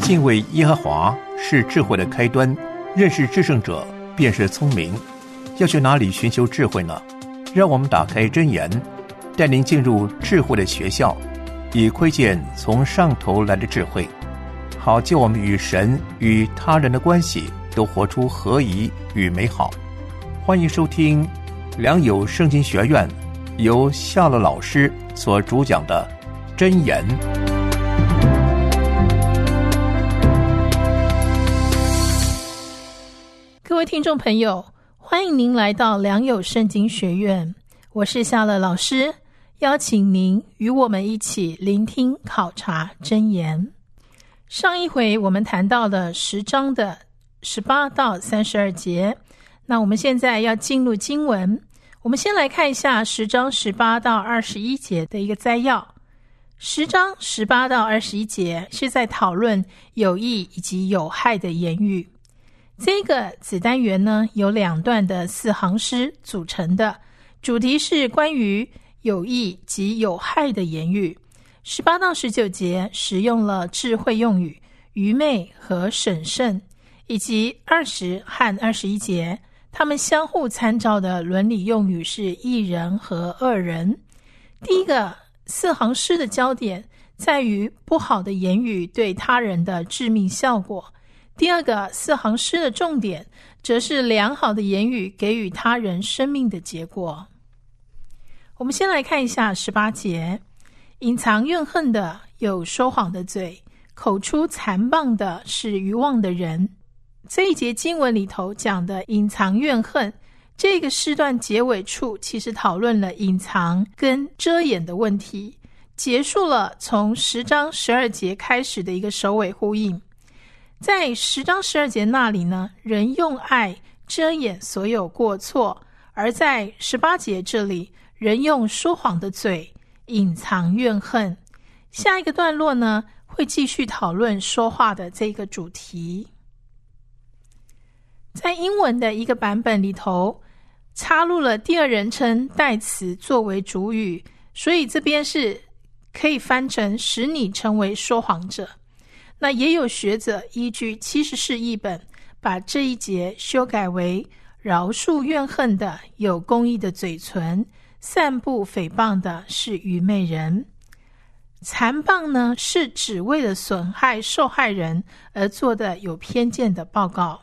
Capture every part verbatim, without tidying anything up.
敬畏耶和华是智慧的开端，认识至圣者便是聪明。要去哪里寻求智慧呢？让我们打开箴言，带您进入智慧的学校，以窥见从上头来的智慧，好叫我们与神与他人的关系都活出合宜与美好。欢迎收听良友圣经学院由夏乐老师所主讲的箴言。 各位听众朋友，欢迎您来到良友圣经学院，我是夏乐老师，邀请您与我们一起聆听考察箴言。上一回我们谈到了十章的十八到三十二节，那我们现在要进入经文，我们先来看一下十章十八到二十一节的一个摘要。十章十八到二十一节是在讨论有益以及有害的言语。这个子单元呢，由两段的四行诗组成的，主题是关于有益及有害的言语。十八到十九节使用了智慧用语、愚昧和审慎，以及二十和二十一节他们相互参照的伦理用语是一人和二人。第一个四行诗的焦点在于不好的言语对他人的致命效果，第二个四行诗的重点则是良好的言语给予他人生命的结果。我们先来看一下十八节，隐藏怨恨的有说谎的嘴，口出残谤的是愚妄的人。这一节经文里头讲的隐藏怨恨，这个诗段结尾处其实讨论了隐藏跟遮掩的问题，结束了从十章十二节开始的一个首尾呼应。在十章十二节那里呢，人用爱遮掩所有过错，而在十八节这里，人用说谎的嘴隐藏怨恨。下一个段落呢，会继续讨论说话的这个主题。在英文的一个版本里头，插入了第二人称代词作为主语，所以这边是可以翻成使你成为说谎者。那也有学者依据七十士译本，把这一节修改为饶恕怨恨的有公义的嘴唇，散布诽谤的是愚昧人。残谤呢，是指为了损害受害人而做的有偏见的报告。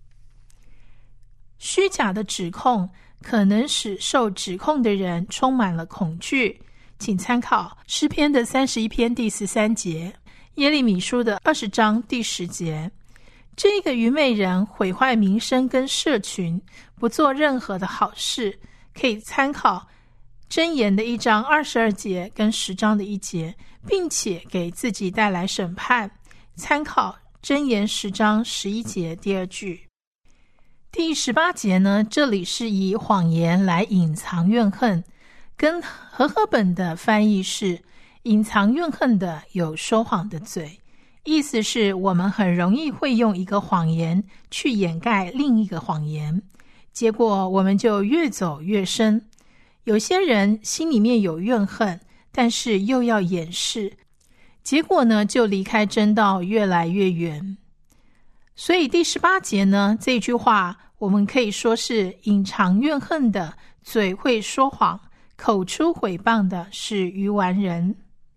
虚假的指控可能使受指控的人充满了恐惧，请参考诗篇的三十一篇第十三节，耶利米书的二十章第十节。这个愚昧人毁坏名声跟社群，不做任何的好事，可以参考箴言的一章二十二节跟十章的一节，并且给自己带来审判，参考箴言十章十一节第二句。第十八节呢，这里是以谎言来隐藏怨恨，跟和合本的翻译是隐藏怨恨的有说谎的嘴，意思是我们很容易会用一个谎言去掩盖另一个谎言，结果我们就越走越深。有些人心里面有怨恨，但是又要掩饰，结果呢就离开真道越来越远。所以第十八节呢，这句话我们可以说是隐藏怨恨的嘴会说谎，口出毁谤的是愚顽人。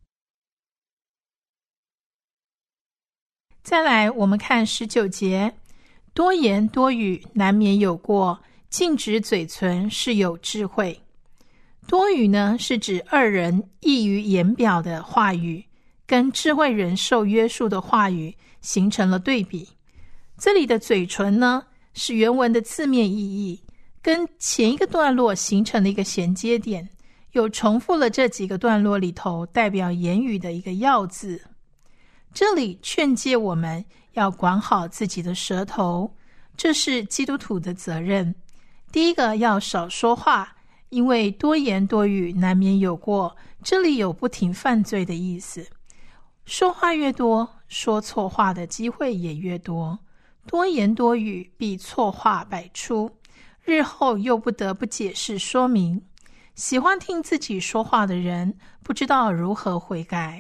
再来我们看十九节，多言多语难免有过，禁止嘴唇是有智慧。多语呢，是指二人溢于言表的话语，跟智慧人受约束的话语形成了对比。这里的嘴唇呢，是原文的字面意义，跟前一个段落形成了一个衔接点，又重复了这几个段落里头代表言语的一个要字。这里劝诫我们要管好自己的舌头，这是基督徒的责任。第一个要少说话，因为多言多语难免有过，这里有不停犯罪的意思。说话越多，说错话的机会也越多，多言多语必错话百出，日后又不得不解释说明。喜欢听自己说话的人不知道如何悔改，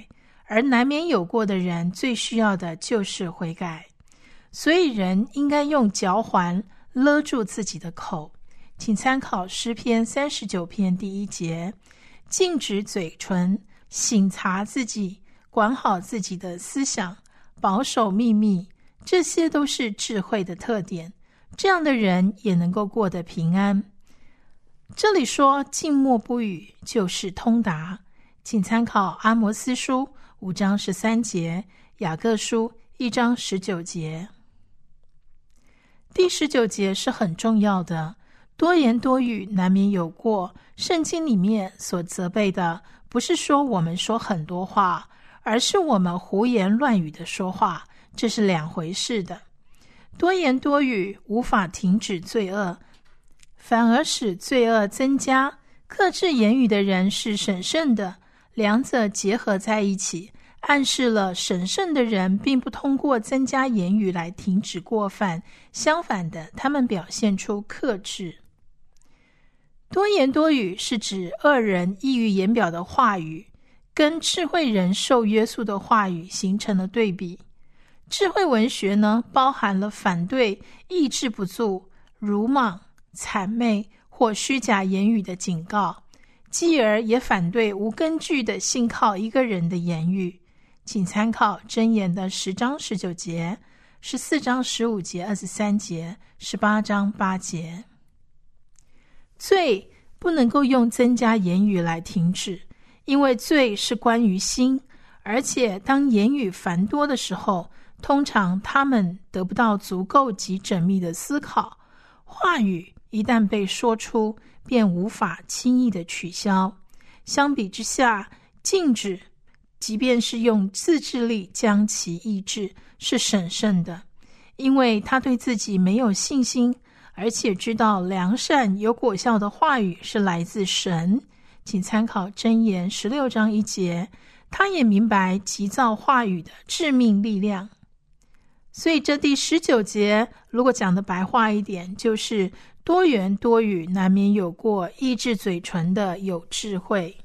而难免有过的人最需要的就是悔改。所以人应该用嚼环勒住自己的口，请参考诗篇三十九篇第一节，禁止嘴唇，省察自己，管好自己的思想，保守秘密，这些都是智慧的特点，这样的人也能够过得平安。这里说静默不语就是通达，请参考阿摩司书五章十三节，雅各书一章十九节。第十九节是很重要的，多言多语难免有过，圣经里面所责备的不是说我们说很多话，而是我们胡言乱语的说话，这是两回事的。多言多语无法停止罪恶，反而使罪恶增加。克制言语的人是审慎的，两者结合在一起，暗示了审慎的人并不通过增加言语来停止过犯，相反的，他们表现出克制。多言多语是指恶人溢于言表的话语，跟智慧人受约束的话语形成了对比。智慧文学呢，包含了反对抑制不住、鲁莽、谄媚或虚假言语的警告，继而也反对无根据的信靠一个人的言语。请参考箴言的十章十九节、十四章十五节、二十三节、十八章八节。罪不能够用增加言语来停止，因为罪是关于心，而且当言语繁多的时候，通常他们得不到足够及缜密的思考，话语一旦被说出，便无法轻易的取消。相比之下，禁止即便是用自制力将其抑制，是审慎的，因为他对自己没有信心，而且知道良善有果效的话语是来自神。请参考箴言十六章一节，他也明白急躁话语的致命力量。所以这第十九节如果讲的白话一点，就是多言多语难免有过，抑制嘴唇的有智慧。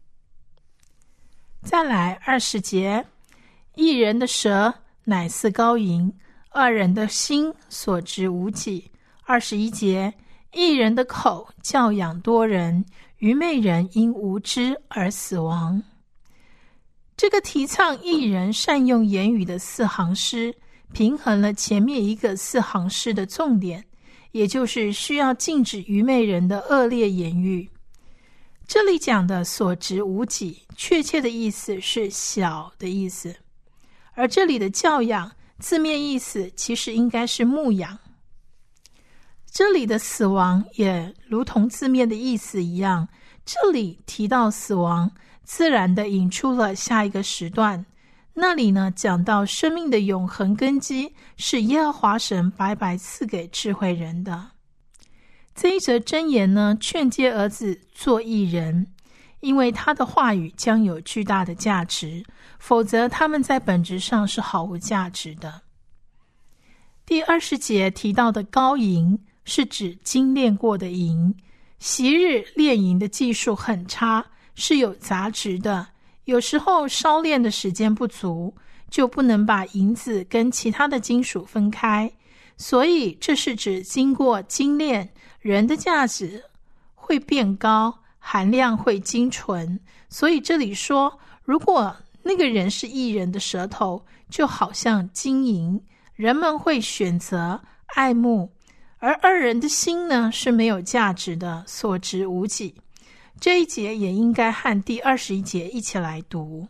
再来二十节，一人的舌乃似高银，二人的心所值无几。二十一节，一人的口教养多人，愚昧人因无知而死亡。这个提倡一人善用言语的四行诗，平衡了前面一个四行诗的重点，也就是需要禁止愚昧人的恶劣言语。这里讲的所值无几，确切的意思是小的意思，而这里的教养字面意思其实应该是牧养。这里的死亡也如同字面的意思一样，这里提到死亡，自然的引出了下一个时段，那里呢讲到生命的永恒根基是耶和华神白白赐给智慧人的。这一则箴言呢，劝诫儿子做义人，因为他的话语将有巨大的价值，否则他们在本质上是毫无价值的。第二十节提到的高银是指精炼过的银，昔日炼银的技术很差，是有杂质的，有时候烧炼的时间不足，就不能把银子跟其他的金属分开，所以这是指经过精炼，人的价值会变高，含量会精纯。所以这里说，如果那个人是义人的舌头，就好像金银，人们会选择爱慕，而二人的心呢是没有价值的，所值无几。这一节也应该和第二十一节一起来读。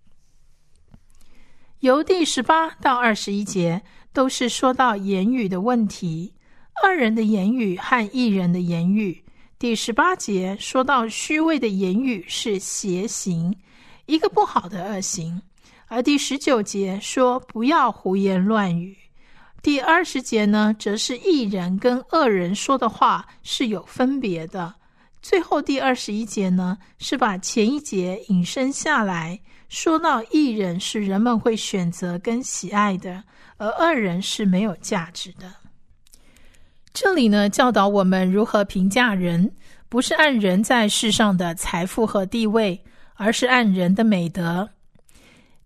由第十八到二十一节都是说到言语的问题，二人的言语和一人的言语。第十八节说到虚伪的言语是邪行，一个不好的恶行，而第十九节说不要胡言乱语。第二十节呢，则是义人跟恶人说的话是有分别的。最后第二十一节呢，是把前一节引申下来，说到义人是人们会选择跟喜爱的，而恶人是没有价值的。这里呢，教导我们如何评价人，不是按人在世上的财富和地位，而是按人的美德。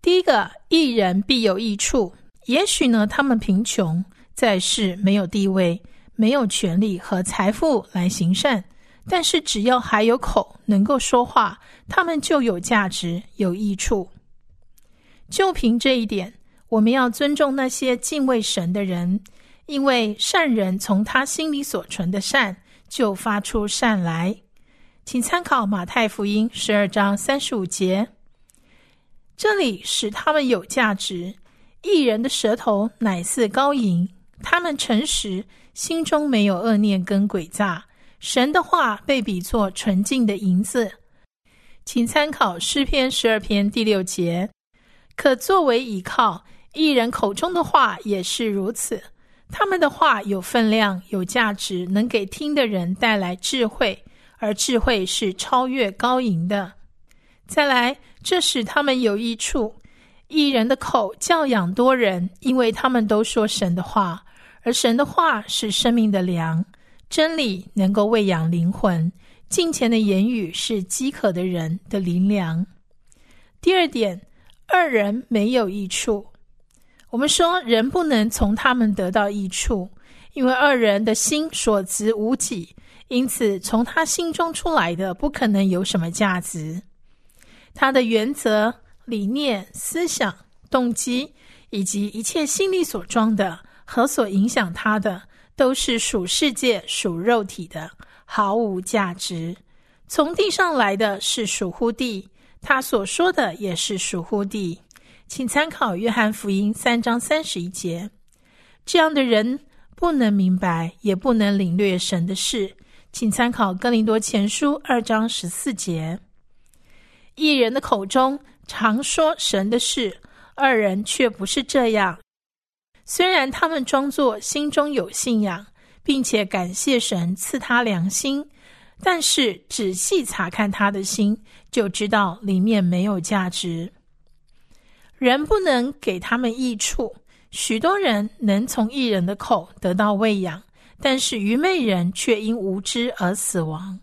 第一个，义人必有益处。也许呢，他们贫穷，在世没有地位，没有权利和财富来行善，但是只要还有口，能够说话，他们就有价值，有益处。就凭这一点，我们要尊重那些敬畏神的人，因为善人从他心里所存的善，就发出善来。请参考马太福音十二章三十五节。这里使他们有价值，义人的舌头乃似高银，他们诚实，心中没有恶念跟诡诈。神的话被比作纯净的银子。请参考诗篇十二篇第六节。可作为倚靠，义人口中的话也是如此。他们的话有分量，有价值，能给听的人带来智慧，而智慧是超越高银的。再来，这使他们有益处。义人的口教养多人，因为他们都说神的话，而神的话是生命的粮，真理能够喂养灵魂，敬虔的言语是饥渴的人的灵粮。第二点，二人没有益处。我们说人不能从他们得到益处，因为二人的心所值无几，因此从他心中出来的不可能有什么价值。他的原则、理念、思想、动机以及一切心里所装的和所影响他的，都是属世界、属肉体的，毫无价值。从地上来的是属乎地，他所说的也是属乎地。请参考约翰福音三章三十一节。这样的人不能明白，也不能领略神的事。请参考哥林多前书二章十四节。义人的口中常说神的事，二人却不是这样。虽然他们装作心中有信仰，并且感谢神赐他良心，但是仔细查看他的心，就知道里面没有价值。人不能给他们益处，许多人能从义人的口得到喂养，但是愚昧人却因无知而死亡。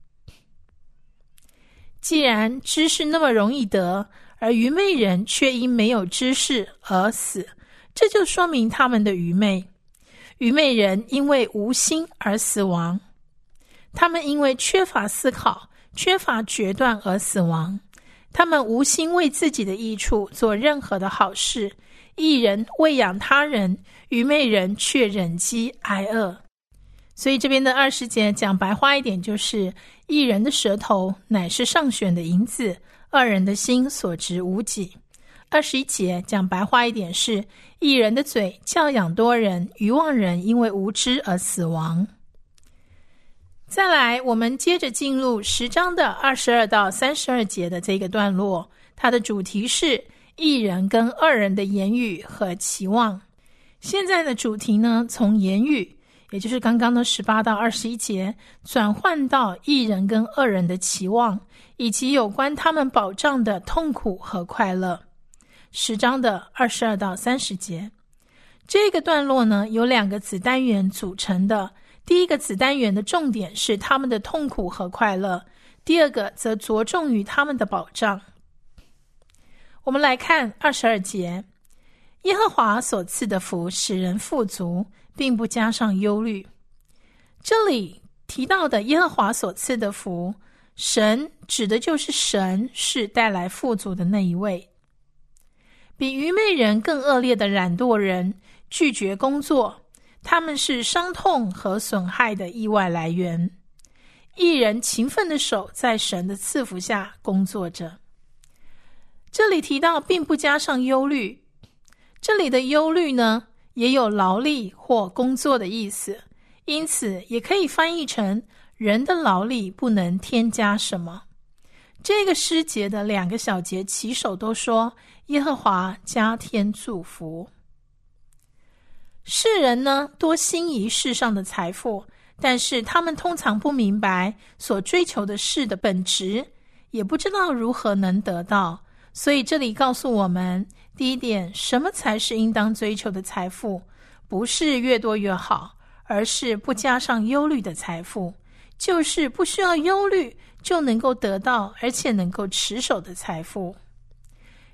既然知识那么容易得，而愚昧人却因没有知识而死，这就说明他们的愚昧。愚昧人因为无心而死亡，他们因为缺乏思考、缺乏决断而死亡。他们无心为自己的益处做任何的好事，义人喂养他人，愚昧人却忍饥挨饿。所以这边的二十节讲白话一点，就是义人的舌头乃是上选的银子，二人的心所值无几。二十一节讲白话一点是，义人的嘴教养多人，愚妄人因为无知而死亡。再来，我们接着进入十章的二十二到三十二节的这个段落，它的主题是义人跟二人的言语和期望。现在的主题呢，从言语，也就是刚刚的十八到二十一节，转换到义人跟二人的期望，以及有关他们保障的痛苦和快乐。十章的二十二到三十节，这个段落呢，有两个子单元组成的。第一个子单元的重点是他们的痛苦和快乐，第二个则着重于他们的保障。我们来看二十二节，耶和华所赐的福使人富足，并不加上忧虑。这里提到的耶和华所赐的福，神指的就是神是带来富足的那一位。比愚昧人更恶劣的懒惰人拒绝工作，他们是伤痛和损害的意外来源。义人勤奋的手在神的赐福下工作着。这里提到并不加上忧虑，这里的忧虑呢，也有劳力或工作的意思，因此也可以翻译成人的劳力不能添加什么。这个诗节的两个小节起手都说耶和华加添祝福。世人呢，多心仪世上的财富，但是他们通常不明白所追求的事的本质，也不知道如何能得到。所以这里告诉我们，第一点，什么才是应当追求的财富？不是越多越好，而是不加上忧虑的财富，就是不需要忧虑就能够得到，而且能够持守的财富。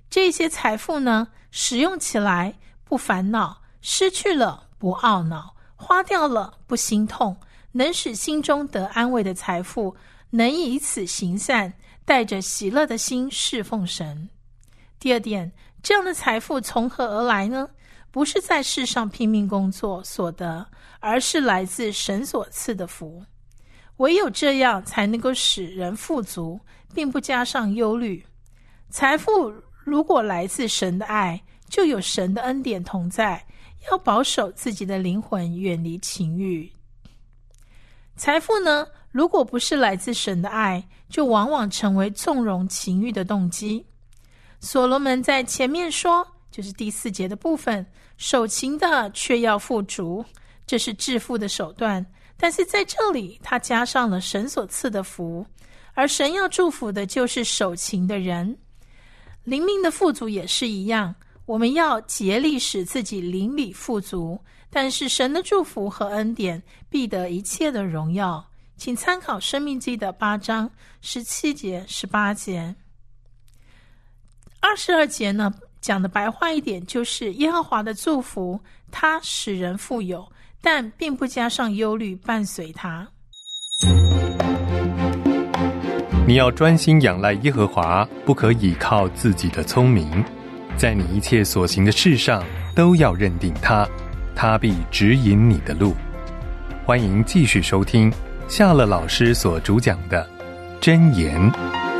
这些财富呢，使用起来不烦恼，失去了不懊恼，花掉了不心痛，能使心中得安慰的财富，能以此行善，带着喜乐的心侍奉神。第二点，这样的财富从何而来呢？不是在世上拼命工作所得，而是来自神所赐的福。唯有这样才能够使人富足，并不加上忧虑。财富如果来自神的爱，就有神的恩典同在，要保守自己的灵魂，远离情欲。财富呢，如果不是来自神的爱，就往往成为纵容情欲的动机。所罗门在前面说，就是第四节的部分，守情的却要富足，这是致富的手段。但是在这里他加上了神所赐的福，而神要祝福的就是守情的人。灵命的富足也是一样，我们要竭力使自己灵里富足，但是神的祝福和恩典必得一切的荣耀。请参考申命记的八章十七节十八节。二十二节呢，讲的白话一点，就是耶和华的祝福，他使人富有，但并不加上忧虑伴随他。 你要专心仰赖耶和华，不可倚靠自己的聪明，在你一切所行的事上都要认定他，他必指引你的路。欢迎继续收听夏乐老师所主讲的箴言。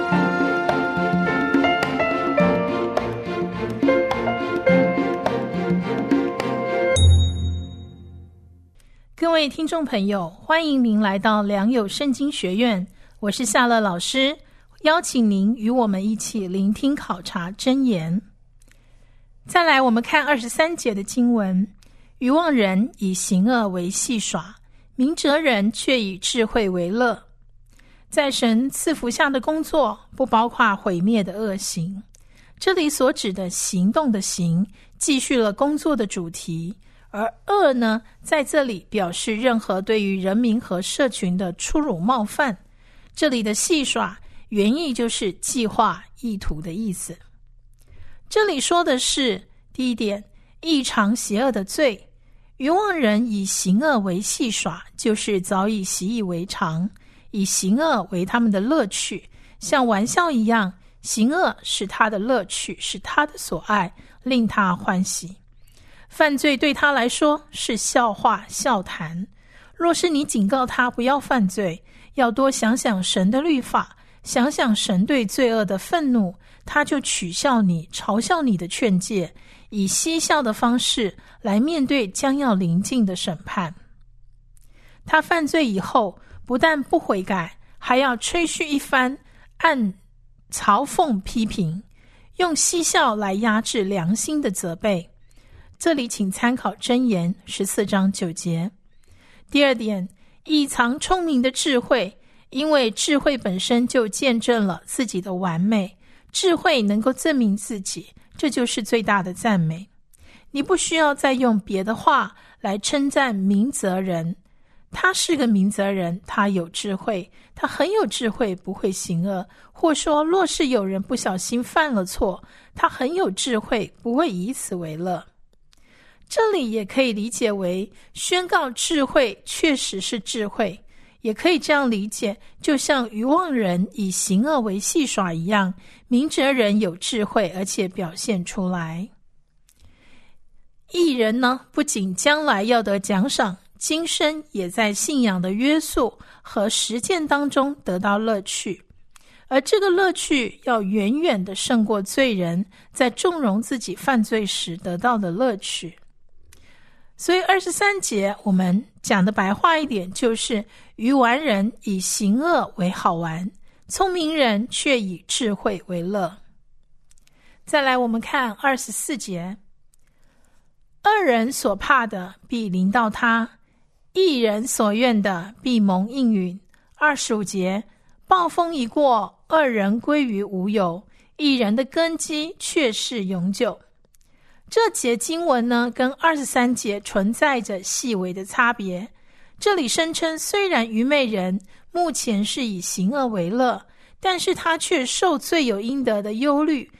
各位听众朋友，欢迎您来到良友圣经学院，我是夏乐老师，邀请您与我们一起聆听考察箴言。再来我们看二十三节的经文，愚妄人以行恶为戏耍，明哲人却以智慧为乐。在神赐福下的工作，不包括毁灭的恶行。这里所指的行动的行，继续了工作的主题，而恶呢，在这里表示任何对于人民和社群的出辱冒犯。这里的戏耍，原意就是计划、意图的意思。这里说的是，第一点，异常邪恶的罪。愚妄人以行恶为戏耍，就是早已习以为常，以行恶为他们的乐趣，像玩笑一样，行恶是他的乐趣，是他的所爱，令他欢喜。犯罪对他来说是笑话、笑谈。若是你警告他不要犯罪，要多想想神的律法，想想神对罪恶的愤怒，他就取笑你、嘲笑你的劝诫，以嬉笑的方式来面对将要临近的审判。他犯罪以后，不但不悔改，还要吹嘘一番，按嘲讽批评，用嬉笑来压制良心的责备。这里请参考箴言十四章九节。第二点，隐藏聪明的智慧，因为智慧本身就见证了自己的完美，智慧能够证明自己，这就是最大的赞美。你不需要再用别的话来称赞明哲人，他是个明哲人，他有智慧，他很有智慧，不会行恶。或说，若是有人不小心犯了错，他很有智慧，不会以此为乐。这里也可以理解为宣告智慧确实是智慧，也可以这样理解，就像愚妄人以行恶为戏耍一样，明哲人有智慧，而且表现出来。义人呢，不仅将来要得奖赏，今生也在信仰的约束和实践当中得到乐趣，而这个乐趣要远远的胜过罪人在纵容自己犯罪时得到的乐趣。所以二十三节我们讲的白话一点，就是愚顽人以行恶为好玩，聪明人却以智慧为乐。再来我们看二十四节，恶人所怕的必临到他，义人所愿的必蒙应允。二十五节，暴风一过，恶人归于无有，义人的根基却是永久。这节经文呢，跟二十三节存在着细微的差别。这里声称，虽然愚昧人目前是以行恶为乐，但是他却受罪有应得的忧虑，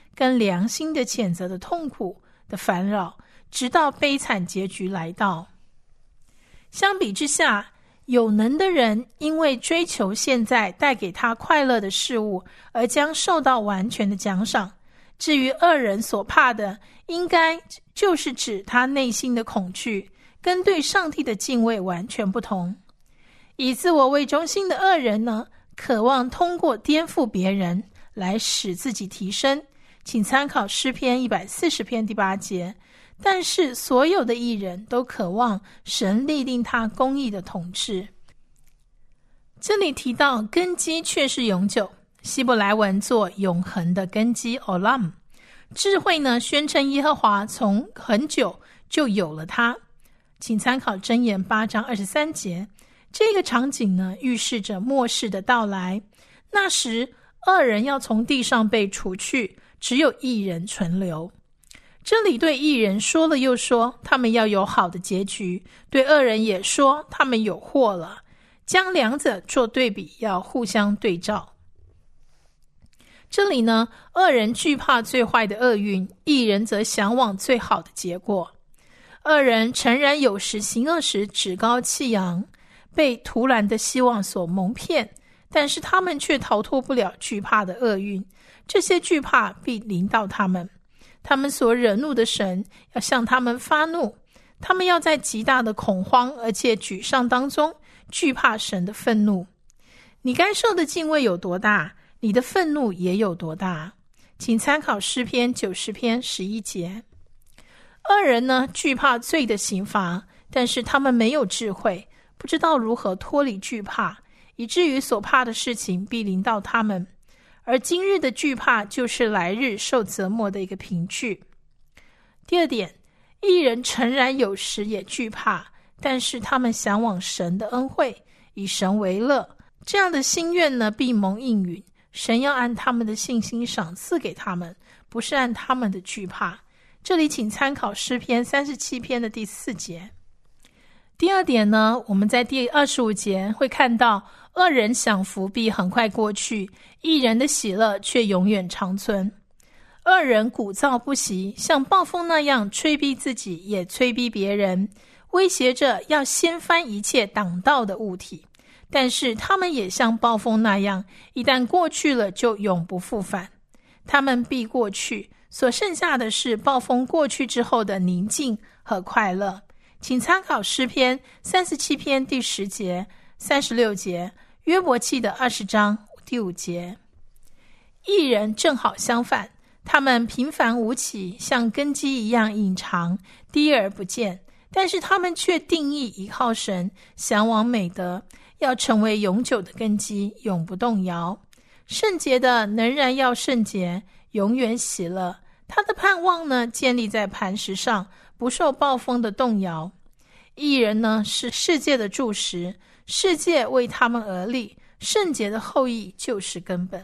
跟良心的谴责的痛苦的烦扰，直到悲惨结局来到。相比之下，有能的人因为追求现在带给他快乐的事物，而将受到完全的奖赏。至于恶人所怕的，应该就是指他内心的恐惧，跟对上帝的敬畏完全不同。以自我为中心的恶人呢，渴望通过颠覆别人来使自己提升，请参考诗篇一百四十篇第八节。但是所有的义人都渴望神立定他公义的统治。这里提到根基却是永久，希伯来文做永恒的根基 Olam。 智慧呢，宣称耶和华从很久就有了它，请参考箴言八章二十三节。这个场景呢，预示着末世的到来，那时恶人要从地上被除去，只有义人存留。这里对义人说了又说，他们要有好的结局，对恶人也说他们有祸了，将两者做对比，要互相对照。这里呢，恶人惧怕最坏的厄运，义人则向往最好的结果。恶人诚然有时行恶时趾高气扬，被突然的希望所蒙骗，但是他们却逃脱不了惧怕的厄运，这些惧怕必临到他们。他们所惹怒的神要向他们发怒，他们要在极大的恐慌而且沮丧当中惧怕神的愤怒。你该受的敬畏有多大，你的愤怒也有多大。请参考诗篇九十篇十一节。恶人呢，惧怕罪的刑罚，但是他们没有智慧，不知道如何脱离惧怕，以至于所怕的事情必临到他们。而今日的惧怕就是来日受折磨的一个凭据。第二点，义人诚然有时也惧怕，但是他们向往神的恩惠，以神为乐，这样的心愿呢，必蒙应允。神要按他们的信心赏赐给他们，不是按他们的惧怕。这里请参考诗篇三十七篇的第四节。第二点呢，我们在第二十五节会看到，恶人享福必很快过去，义人的喜乐却永远长存。恶人鼓噪不息，像暴风那样催逼自己，也催逼别人，威胁着要掀翻一切挡道的物体。但是他们也像暴风那样，一旦过去了就永不复返。他们必过去，所剩下的是暴风过去之后的宁静和快乐。请参考诗篇三十七篇第十节、三十六节，约伯记的二十章第五节。义人正好相反，他们平凡无奇，像根基一样隐藏，低而不见，但是他们却定义依靠神，向往美德，要成为永久的根基，永不动摇。圣洁的仍然要圣洁，永远喜乐。他的盼望呢，建立在磐石上，不受暴风的动摇。义人呢，是世界的柱石，世界为他们而立，圣洁的后裔就是根本。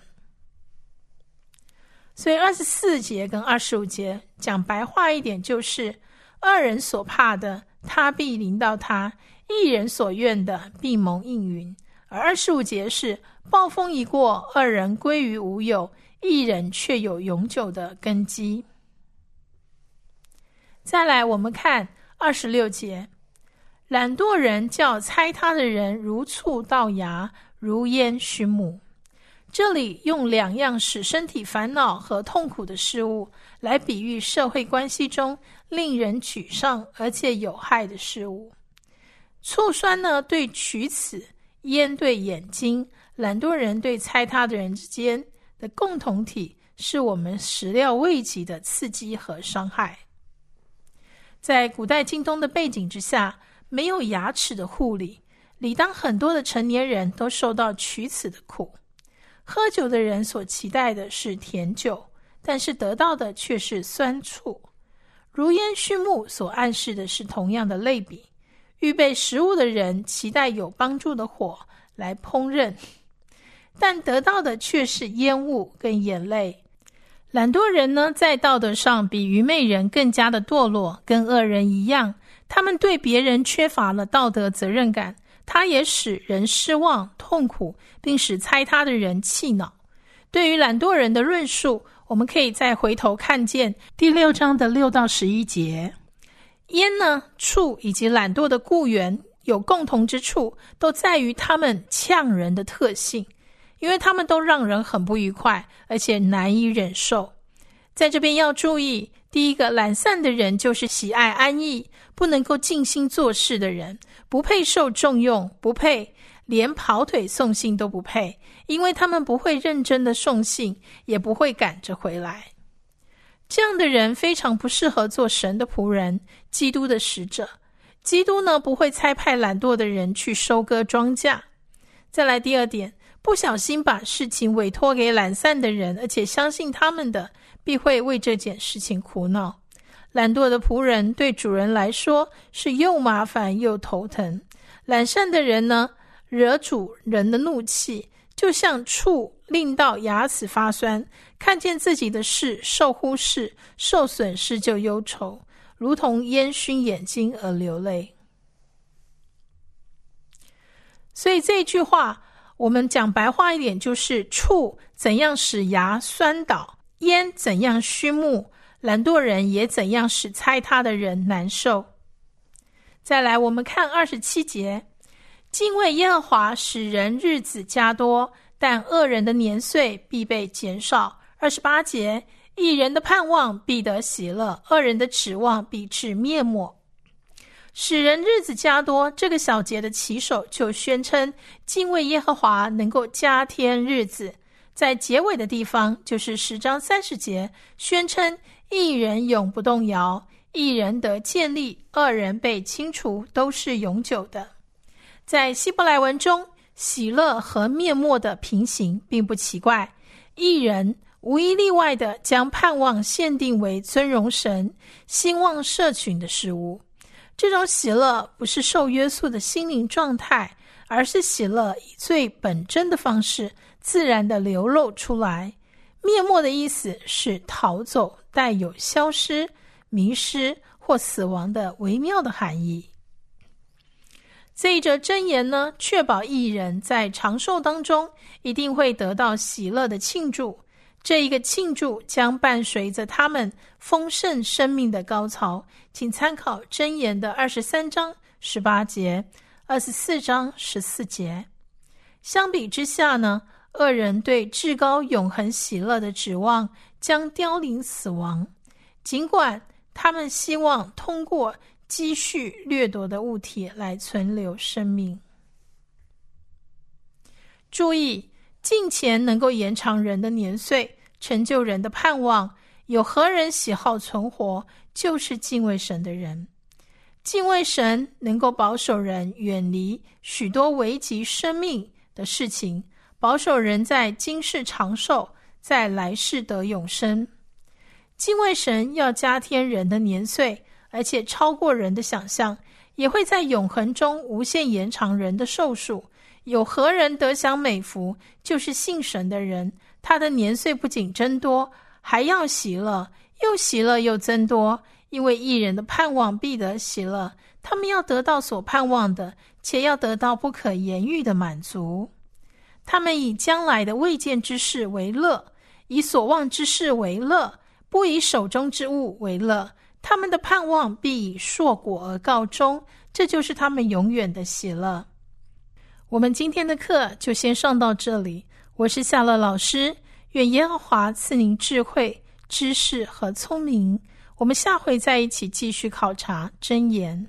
所以二十四节跟二十五节讲白话一点，就是恶人所怕的，他必临到他；义人所愿的，必蒙应允。而二十五节是暴风一过，恶人归于无有，义人却有永久的根基。再来我们看二十六节，懒惰人叫猜他的人如醋倒牙，如烟熏目。这里用两样使身体烦恼和痛苦的事物来比喻社会关系中令人沮丧而且有害的事物。醋酸呢，对龋齿；烟对眼睛；懒惰人对猜他的人之间的共同体，是我们始料未及的刺激和伤害。在古代近东的背景之下，没有牙齿的护理，理当很多的成年人都受到龋齿的苦。喝酒的人所期待的是甜酒，但是得到的却是酸醋。如烟熏目所暗示的是同样的类比，预备食物的人期待有帮助的火来烹饪，但得到的却是烟雾跟眼泪。懒惰人呢，在道德上比愚昧人更加的堕落，跟恶人一样，他们对别人缺乏了道德责任感，他也使人失望痛苦，并使猜他的人气恼。对于懒惰人的论述， 我们可以再回头看见第六章的六到十一节。烟呢、畜以及懒惰的雇员有共同之处，都在于他们呛人的特性，因为他们都让人很不愉快，而且难以忍受。在这边要注意，第一个，懒散的人就是喜爱安逸，不能够尽心做事的人，不配受重用，不配，连跑腿送信都不配，因为他们不会认真的送信，也不会赶着回来。这样的人非常不适合做神的仆人，基督的使者。基督呢，不会差派懒惰的人去收割庄稼。再来第二点，不小心把事情委托给懒散的人，而且相信他们的，必会为这件事情苦恼。懒惰的仆人对主人来说是又麻烦又头疼。懒散的人呢，惹主人的怒气，就像畜令到牙齿发酸，看见自己的事受忽视，受损失就忧愁，如同烟熏眼睛而流泪。所以这一句话我们讲白话一点，就是畜怎样使牙酸倒，烟怎样熏目，懒惰人也怎样使猜他的人难受。再来我们看二十七节，敬畏耶和华使人日子加多，但恶人的年岁必被减少。二十八节，义人的盼望必得喜乐，恶人的指望必至灭没。使人日子加多，这个小节的起手就宣称敬畏耶和华能够加添日子。在结尾的地方，就是十章三十节，宣称义人永不动摇，义人得建立，恶人被清除，都是永久的。在希伯来文中，喜乐和灭没的平行并不奇怪，义人无一例外的将盼望限定为尊荣神、兴旺社群的事物。这种喜乐不是受约束的心灵状态，而是喜乐以最本真的方式自然的流露出来。灭没的意思是逃走，带有消失、迷失或死亡的微妙的含义。这一则箴言呢，确保义人在长寿当中一定会得到喜乐的庆祝，这一个庆祝将伴随着他们丰盛生命的高潮。请参考箴言的二十三章十八节，二十四章十四节。相比之下呢，恶人对至高永恒喜乐的指望将凋零死亡，尽管他们希望通过积蓄掠夺的物体来存留生命。注意，金钱能够延长人的年岁，成就人的盼望，有何人喜好存活，就是敬畏神的人。敬畏神能够保守人远离许多危及生命的事情，保守人在今世长寿，在来世得永生。敬畏神要加添人的年岁，而且超过人的想象，也会在永恒中无限延长人的寿数。有何人得享美福，就是信神的人，他的年岁不仅增多，还要喜乐，又喜乐又增多，因为义人的盼望必得喜乐，他们要得到所盼望的，且要得到不可言喻的满足。他们以将来的未见之事为乐，以所望之事为乐，不以手中之物为乐。他们的盼望必以硕果而告终，这就是他们永远的喜乐。我们今天的课就先上到这里，我是夏乐老师，愿耶和华赐您智慧、知识和聪明。我们下回再一起继续考察箴言。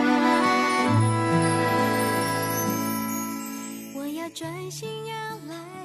我要专心仰赖